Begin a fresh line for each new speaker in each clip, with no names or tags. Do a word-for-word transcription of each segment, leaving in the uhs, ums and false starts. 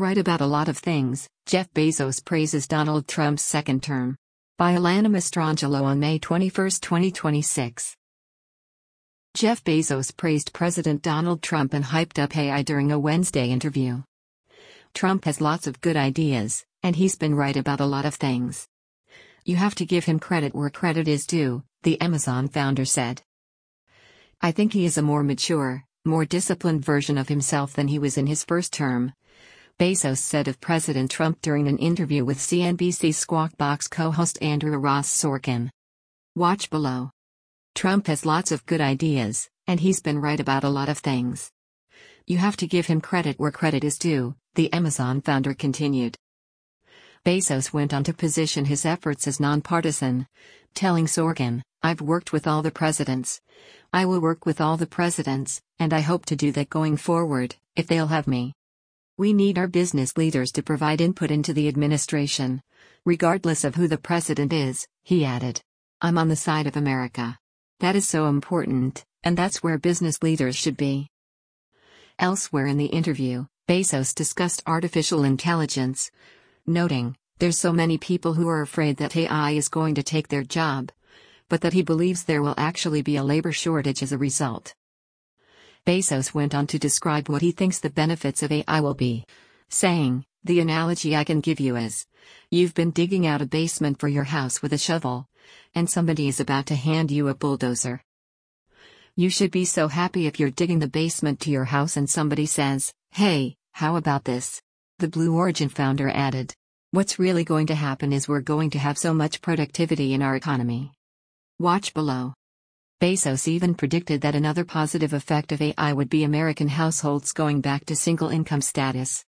Right about a lot of things, Jeff Bezos praises Donald Trump's second term. By Alana Mastrangelo on May twenty-first, twenty twenty-six. Jeff Bezos praised President Donald Trump and hyped up A I during a Wednesday interview. Trump has lots of good ideas, and he's been right about a lot of things. You have to give him credit where credit is due, the Amazon founder said. I think he is a more mature, more disciplined version of himself than he was in his first term, Bezos said of President Trump during an interview with C N B C Squawk Box co-host Andrew Ross Sorkin. Watch below. Trump has lots of good ideas, and he's been right about a lot of things. You have to give him credit where credit is due, the Amazon founder continued. Bezos went on to position his efforts as nonpartisan, telling Sorkin, I've worked with all the presidents. I will work with all the presidents, and I hope to do that going forward, if they'll have me. We need our business leaders to provide input into the administration, regardless of who the president is, he added. I'm on the side of America. That is so important, and that's where business leaders should be. Elsewhere in the interview, Bezos discussed artificial intelligence, noting, there's so many people who are afraid that A I is going to take their job, but that he believes there will actually be a labor shortage as a result. Bezos went on to describe what he thinks the benefits of A I will be, saying, the analogy I can give you is, you've been digging out a basement for your house with a shovel, and somebody is about to hand you a bulldozer. You should be so happy if you're digging the basement to your house and somebody says, hey, how about this? The Blue Origin founder added, what's really going to happen is we're going to have so much productivity in our economy. Watch below. Bezos even predicted that another positive effect of A I would be American households going back to single income status.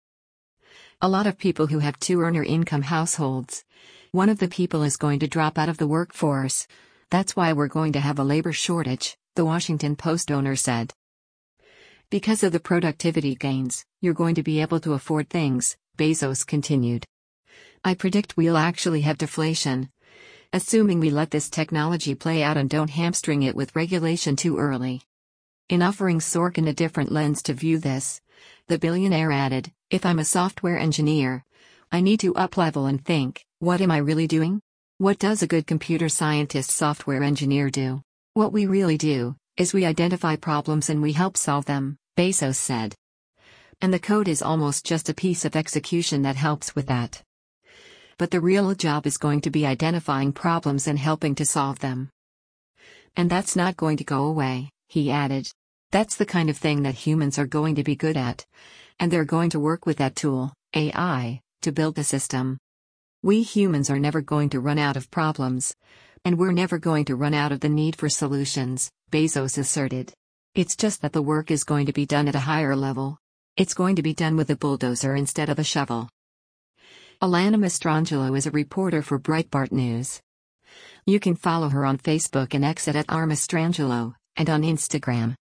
A lot of people who have two earner income households, one of the people is going to drop out of the workforce. That's why we're going to have a labor shortage, the Washington Post owner said. Because of the productivity gains, you're going to be able to afford things, Bezos continued. I predict we'll actually have deflation, assuming we let this technology play out and don't hamstring it with regulation too early. In offering Sorkin a different lens to view this, the billionaire added, if I'm a software engineer, I need to up-level and think, what am I really doing? What does a good computer scientist software engineer do? What we really do, is we identify problems and we help solve them, Bezos said. And the code is almost just a piece of execution that helps with that. But the real job is going to be identifying problems and helping to solve them. And that's not going to go away, he added. That's the kind of thing that humans are going to be good at. And they're going to work with that tool, A I, to build the system. We humans are never going to run out of problems. And we're never going to run out of the need for solutions, Bezos asserted. It's just that the work is going to be done at a higher level. It's going to be done with a bulldozer instead of a shovel. Alana Mastrangelo is a reporter for Breitbart News. You can follow her on Facebook and X at R Mastrangelo, and on Instagram.